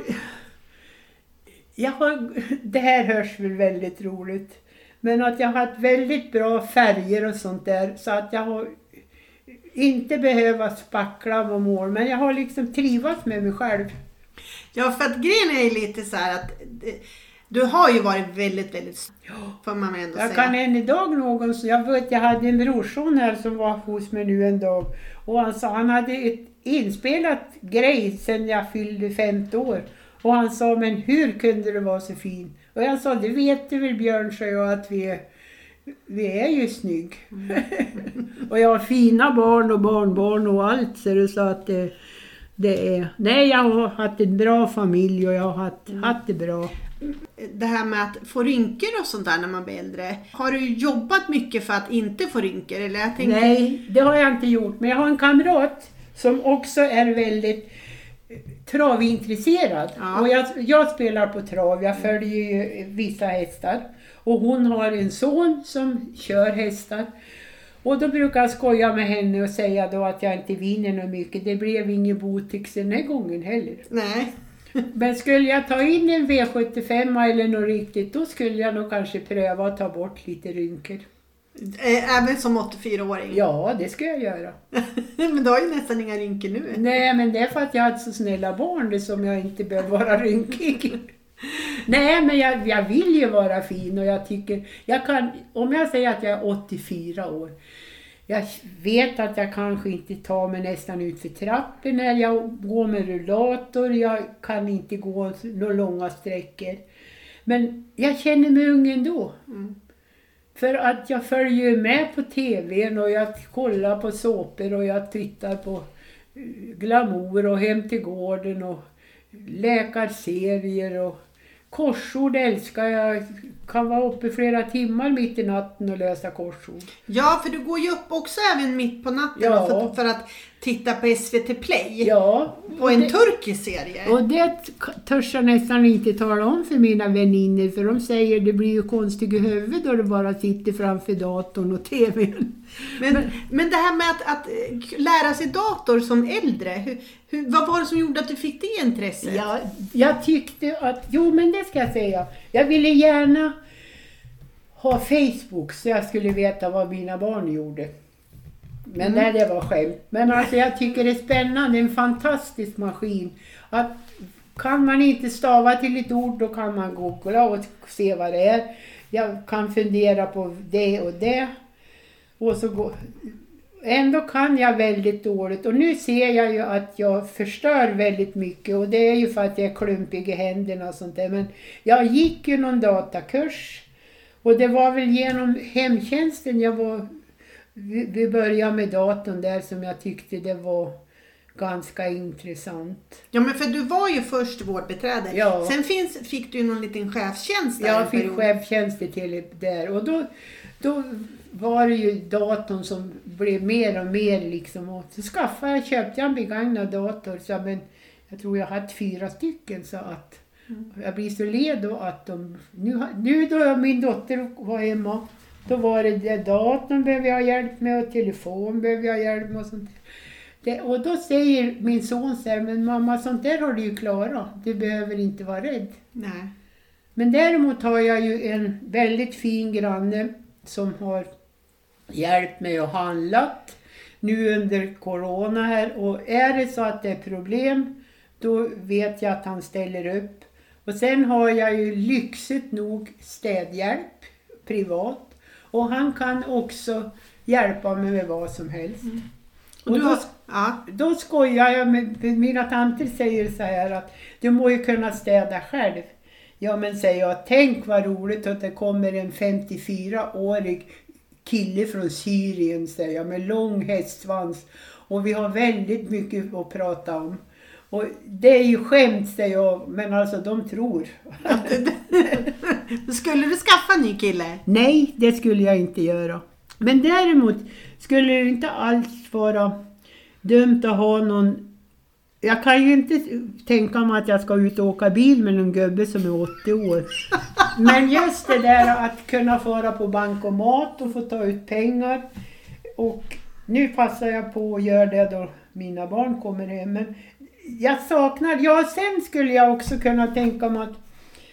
det här hörs väl väldigt roligt. Men att jag har haft väldigt bra färger och sånt där så att jag har inte behövt spackla och mål. Men jag har liksom trivats med mig själv. Ja, för att grejen är lite så här att du har ju varit väldigt, väldigt får man ändå säga. Jag kan än idag jag hade en brorson här som var hos mig nu en dag. Och han sa, han hade ett inspelat grej sedan jag fyllde 50 år. Och han sa, men hur kunde du vara så fin? Och jag sa, det vet du väl Björn, så jag att vi är ju snygg. Och jag har fina barn och barnbarn och allt. Så du sa att det är... Nej, jag har haft en bra familj och jag har haft det bra. Det här med att få rynkor och sånt där när man blir äldre. Har du jobbat mycket för att inte få rynkor? Eller jag tänkte... Nej, det har jag inte gjort. Men jag har en kamrat som också är väldigt travintresserad. Ja. Och jag spelar på trav. Jag följer ju vissa hästar. Och hon har en son som kör hästar. Och då brukar jag skoja med henne och säga då att jag inte vinner något mycket. Det blev ingen Botex den här gången heller. Nej. Men skulle jag ta in en V75 eller något riktigt, då skulle jag nog kanske pröva att ta bort lite rynkor. Även som 84-åring? Ja, det ska jag göra. Men du har ju nästan inga rynkor nu. Nej, men det är för att jag har så snälla barn det som jag inte behöver vara rynkig. Nej, men jag vill ju vara fin och jag tycker, om jag säger att jag är 84 år, jag vet att jag kanske inte tar mig nästan ut för trappen när jag går med rullator, jag kan inte gå några långa sträckor. Men jag känner mig ung ändå. För att jag följer med på tvn och jag kollar på såpor och jag tittar på glamour och Hem till gården och läkarserier och korsord älskar jag. Kan vara uppe flera timmar mitt i natten och lösa korsord. Ja, för du går ju upp också även mitt på natten för att titta på SVT Play. Ja. På en turkisk serie. Och det törs jag nästan inte tala om för mina vänner. För de säger det blir ju konstigt i huvudet då du bara sitter framför datorn och tvn. Men det här med att lära sig dator som äldre. Vad var det som gjorde att du fick det intresset? Ja, jag tyckte att, men det ska jag säga. Jag ville gärna ha Facebook så jag skulle veta vad mina barn gjorde. Men det var skämt. Men alltså jag tycker det är spännande, en fantastisk maskin. Att kan man inte stava till ett ord då kan man googla och se vad det är. Jag kan fundera på det och det. Och så ändå kan jag väldigt dåligt. Och nu ser jag ju att jag förstör väldigt mycket. Och det är ju för att jag är klumpig i händerna och sånt där. Men jag gick ju någon datakurs. Och det var väl genom hemtjänsten vi började med datorn där som jag tyckte det var ganska intressant. Ja, men för du var ju först vårdbiträde. Ja. Sen fick du ju någon liten chefstjänst där. Jag fick chefstjänster till där. Och då var det ju datorn som blev mer och mer liksom. Och så köpte jag en begagnad dator. Så, men jag tror jag hade 4 stycken så att jag blir så led då att nu då min dotter var hemma. Då var det datorn behöver jag hjälp med och telefon behöver jag hjälp med och sånt. Och då säger min son så här, men mamma sånt där har du ju klarat. Du behöver inte vara rädd. Nej. Men däremot har jag ju en väldigt fin granne som har hjälpt mig att handlat nu under corona här. Och är det så att det är problem då vet jag att han ställer upp. Och sen har jag ju lyxigt nog städhjälp privat. Och han kan också hjälpa mig med vad som helst. Och då skojar jag med mina tanter säger så här att du må ju kunna städa själv. Ja men säger jag, tänk vad roligt att det kommer en 54-årig kille från Syrien säger jag, med lång hästsvans. Och vi har väldigt mycket att prata om. Och det är ju skämt säger jag, men alltså de tror. Skulle du skaffa en ny kille? Nej, det skulle jag inte göra. Men däremot skulle det inte alls vara dumt att ha någon. Jag kan ju inte tänka mig att jag ska ut och åka bil med någon gubbe som är 80 år. Men just det där att kunna fara på bankomat och få ta ut pengar. Och nu passar jag på att göra det då mina barn kommer hem. Men jag saknar, sen skulle jag också kunna tänka mig att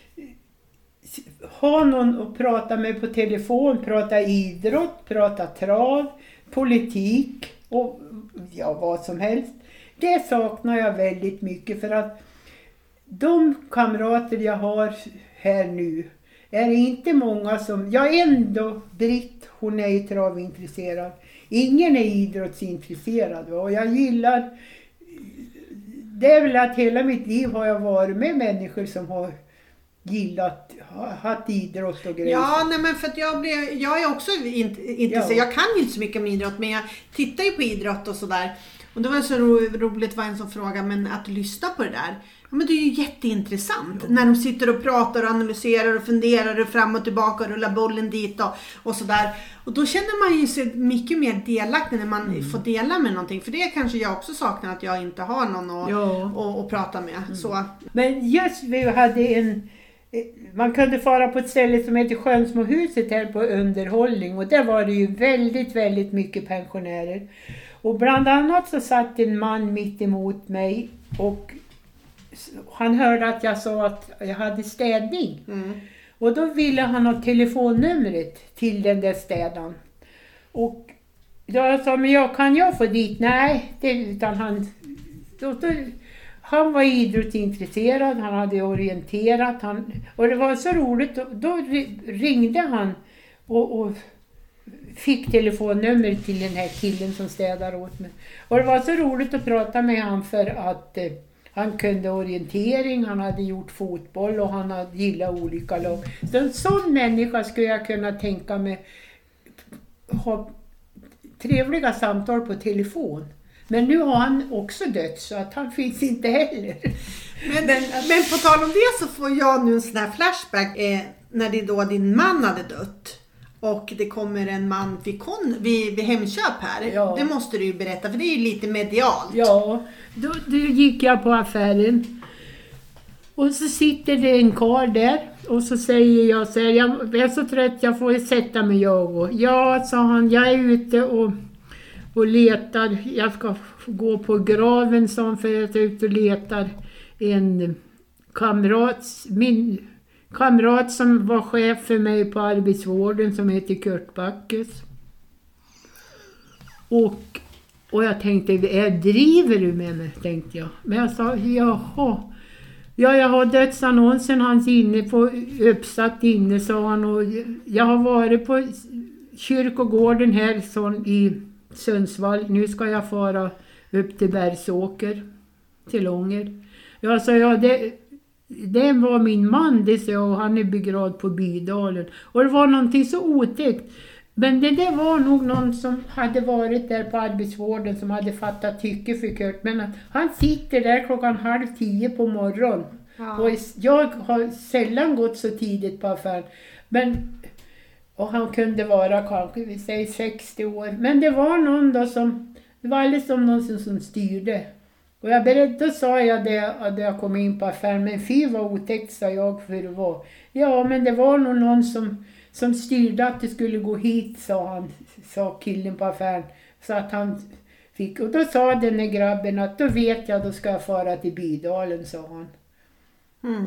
ha någon att prata med på telefon, prata idrott, prata trav, politik och vad som helst. Det saknar jag väldigt mycket för att de kamrater jag har här nu är inte många som, ändå Britt, hon är ju travintresserad. Ingen är idrottsintresserad och jag gillar, det är väl att hela mitt liv har jag varit med människor som har gillat, haft idrott och grejer. Ja, nej men för att jag är också intresserad. Jag kan ju inte så mycket om idrott, men jag tittar ju på idrott och sådär. Och det var så roligt var en som frågade, men att lyssna på det där. Ja, men det är ju jätteintressant. När de sitter och pratar och analyserar och funderar och fram och tillbaka och rullar bollen dit och sådär. Och då känner man ju sig mycket mer delaktig när man får dela med någonting. För det kanske jag också saknar, att jag inte har någon att prata med. Så. Men just vi hade man kunde fara på ett ställe som heter Skönsmohuset här på underhållning. Och där var det ju väldigt, väldigt mycket pensionärer. Och bland annat så satt en man mitt emot mig och han hörde att jag sa att jag hade städning. Och då ville han ha telefonnumret till den där städan. Och jag sa, men kan jag få dit? Nej, utan han var idrottsintresserad, han hade orienterat, och det var så roligt. Då ringde han och fick telefonnummer till den här killen som städar åt mig. Och det var så roligt att prata med han för att han kunde orientering, han hade gjort fotboll och han hade gillat olika lag. Så en sån människa skulle jag kunna tänka mig ha trevliga samtal på telefon. Men nu har han också dött så att han finns inte heller. Men på tal om det så får jag nu en sån här flashback när det då din man hade dött. Och det kommer en man vid Hemköp här. Ja. Det måste du ju berätta för det är ju lite medialt. Ja, då gick jag på affären. Och så sitter det en karl där. Och så säger jag så här, jag är så trött, jag får sätta mig jag. Och ja, sa han, jag är ute och letar. Jag ska gå på graven, sa han, för jag är ute och letar en min kamrat som var chef för mig på arbetsvården som heter Kurt Backes. Och jag tänkte, driver du med mig, tänkte jag. Men jag sa, jaha. Ja, jag har dödsannonsen hans uppsatt inne, sa han. Och jag har varit på kyrkogården här i Sundsvall. Nu ska jag fara upp till Bergsåker, till Långer. Jag sa, ja det var min man, det sa jag, och han är begravd på Bydalen. Och det var någonting så otäckt. Men det var nog någon som hade varit där på arbetsvården som hade fattat tycke för Kurt. Men han sitter där 9:30 på morgonen. Ja. Och jag har sällan gått så tidigt på affären. Och han kunde vara kanske, vi säger 60 år. Men det var någon då det var alldeles som någon som styrde. Och då sa jag det att jag kom in på affären. Men fy var otäckt, sa jag, för det var. Ja, men det var nog någon som styrde att det skulle gå hit, sa killen på affären. Så att han fick. Och då sa den där grabben att då vet jag, då ska jag fara till Bydalen, sa han. Mm.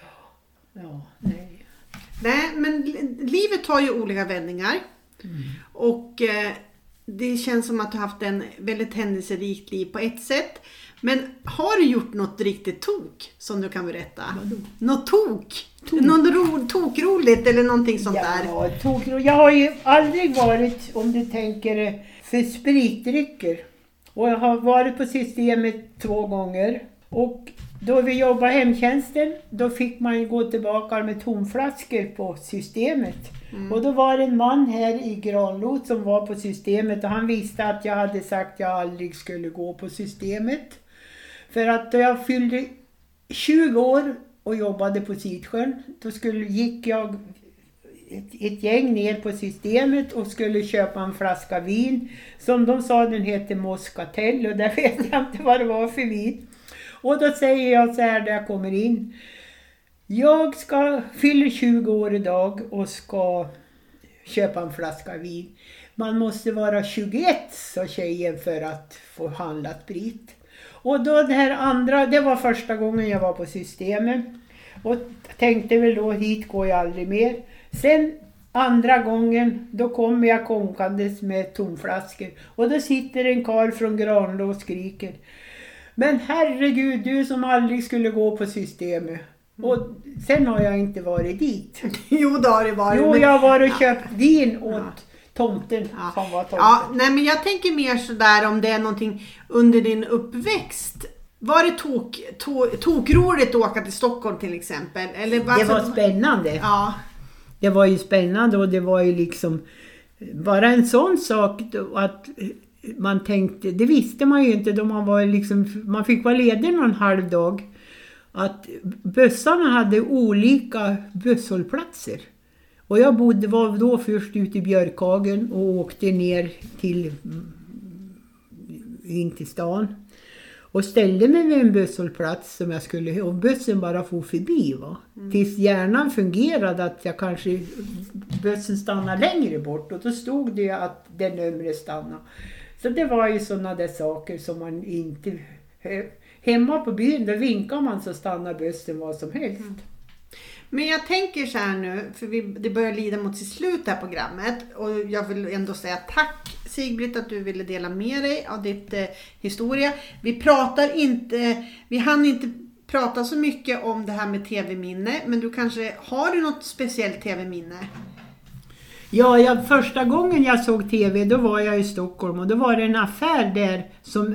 Ja, nej. Nej, men livet har ju olika vändningar. Mm. Och det känns som att du har haft en väldigt händelserikt liv på ett sätt. Men har du gjort något riktigt tok som du kan berätta? Något tok? Något tokroligt eller någonting sånt där? Tokroligt. Jag har ju aldrig varit, om du tänker, för spritdrycker. Och jag har varit på systemet 2 gånger. Och då vi jobbade hemtjänsten, då fick man gå tillbaka med tomflaskor på systemet. Mm. Och då var det en man här i Granlot som var på systemet och han visste att jag hade sagt att jag aldrig skulle gå på systemet. För att då jag fyllde 20 år och jobbade på Sidsjön, då gick jag ett gäng ner på systemet och skulle köpa en flaska vin. Som de sa, den heter Moscatel, och där vet jag inte vad det var för vin. Och då säger jag så här när jag kommer in. Jag fyller 20 år idag och ska köpa en flaska vin. Man måste vara 21, sa tjejen, för att få handla sprit. Och då det här andra, det var första gången jag var på systemet. Och tänkte väl då, hit går jag aldrig mer. Sen andra gången, då kommer jag konkandes med tomflaskor. Och då sitter en karl från Granlå och skriker. Men herregud, du som aldrig skulle gå på systemet. Och sen har jag inte varit dit. Jo, då har det varit. Jo, jag har varit och köpt vin åt tomten som var tomten. Ja, nej, men jag tänker mer sådär om det är någonting under din uppväxt. Var det tokroligt att åka till Stockholm till exempel? Eller det var spännande. Ja. Det var ju spännande och det var ju liksom bara en sån sak att man tänkte, det visste man ju inte då man fick vara ledig någon halv dag, att bussarna hade olika busshållplatser. Och jag var då först ute i Björkhagen och åkte ner in till stan. Och ställde mig vid en busshållplats som jag skulle, och bussen bara for förbi tills hjärnan fungerade att bussen stannade längre bort. Och då stod det att det numret stannade. Så det var ju sådana där saker som man inte... Hemma på byn, då vinkar man så stannar bussen vad som helst. Men jag tänker så här nu, för det börjar lida mot sitt slut det här programmet. Och jag vill ändå säga tack Sigbritt att du ville dela med dig av ditt historia. Vi hann inte prata så mycket om det här med tv-minne. Men har du något speciellt tv-minne? Ja, första gången jag såg tv då var jag i Stockholm och då var det en affär där som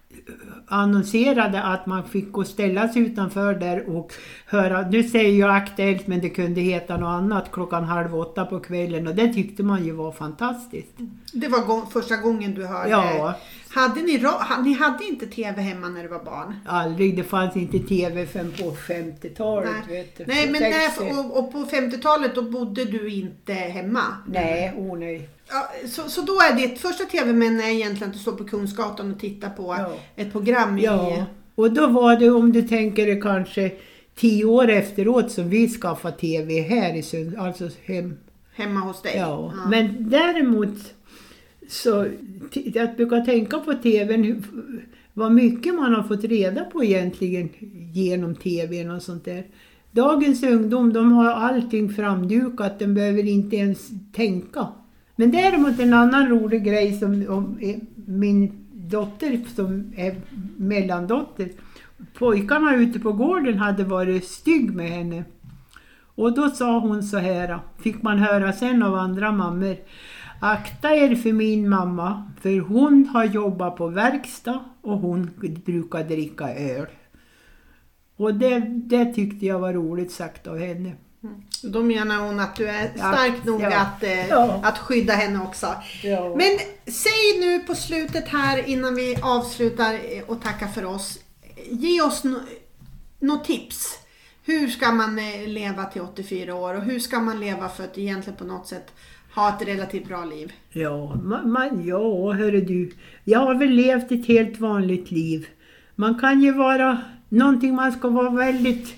annonserade att man fick gå och ställa sig utanför där och höra, nu säger jag Aktuellt men det kunde heta något annat 7:30 på kvällen och det tyckte man ju var fantastiskt. Det var första gången du hörde. Ja. Ni hade inte tv hemma när du var barn? Aldrig, det fanns inte tv förrän på 50-talet. Nej, nej men och på 50-talet då bodde du inte hemma? Nej, nej. Ja, så då är ditt första tv-minne egentligen att du står på Kungsgatan och tittar på ett program i... Ja, och då var det, om du tänker det kanske 10 år efteråt som vi skaffade tv här i Sund, alltså hemma hos dig? Ja, men däremot så jag brukar tänka på tvn, vad mycket man har fått reda på egentligen genom tvn och sånt där. Dagens ungdom, de har allting framdukat, de behöver inte ens tänka. Men däremot en annan rolig grej som min dotter som är mellandotter, pojkarna ute på gården hade varit stygg med henne. Och då sa hon så här, fick man höra sen av andra mammor: akta er för min mamma, för hon har jobbat på verkstad och hon brukar dricka öl. Och det tyckte jag var roligt sagt av henne. Då menar hon att du är stark nog att skydda henne också. Ja. Men säg nu på slutet här innan vi avslutar och tackar för oss. Ge oss något tips. Hur ska man leva till 84 år och hur ska man leva för att egentligen på något sätt ha ett relativt bra liv? Ja, hörru du. Jag har väl levt ett helt vanligt liv. Man kan ju vara någonting, man ska vara väldigt...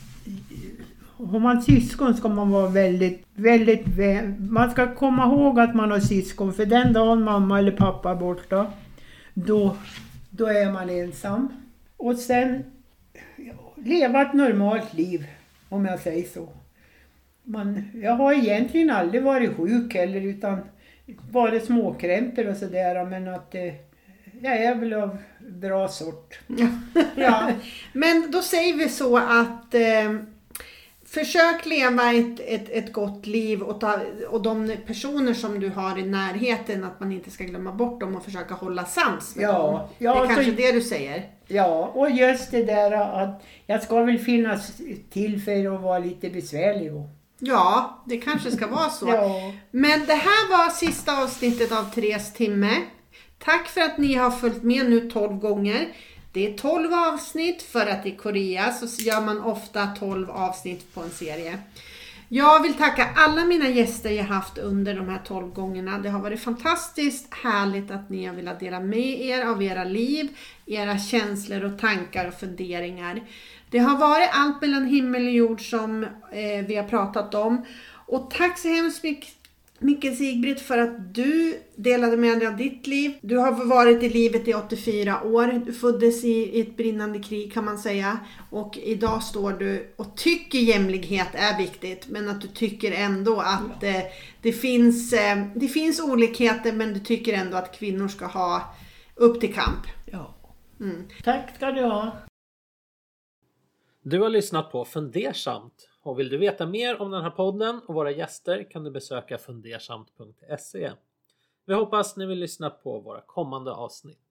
Om man syskon ska man vara väldigt, man ska komma ihåg att man har syskon, för den dagen mamma eller pappa är borta, då är man ensam. Och sen leva ett normalt liv, om jag säger så. Jag har egentligen aldrig varit sjuk heller, utan bara småkrämpor och sådär, men att jag är väl av bra sort. Ja. Men då säger vi så att försök leva ett gott liv och de personer som du har i närheten, att man inte ska glömma bort dem och försöka hålla sams med dem. Det är kanske det du säger. Ja, och just det där att jag ska väl finnas till för att vara lite besvärlig. Ja, det kanske ska vara så. Ja. Men det här var sista avsnittet av Therese timme. Tack för att ni har följt med nu 12 gånger. Det är 12 avsnitt, för att i Korea så gör man ofta 12 avsnitt på en serie. Jag vill tacka alla mina gäster jag haft under de här 12 gångerna. Det har varit fantastiskt härligt att ni har velat dela med er av era liv, era känslor och tankar och funderingar. Det har varit allt mellan himmel och jord som vi har pratat om. Och tack så hemskt mycket Sigbritt för att du delade med dig av ditt liv. Du har varit i livet i 84 år. Du föddes i ett brinnande krig kan man säga. Och idag står du och tycker jämlikhet är viktigt. Men att du tycker ändå att det finns olikheter, men du tycker ändå att kvinnor ska ha upp till kamp. Ja. Tack ska du ha. Du har lyssnat på Fundersamt. Och vill du veta mer om den här podden och våra gäster kan du besöka fundersamt.se. Vi hoppas ni vill lyssna på våra kommande avsnitt.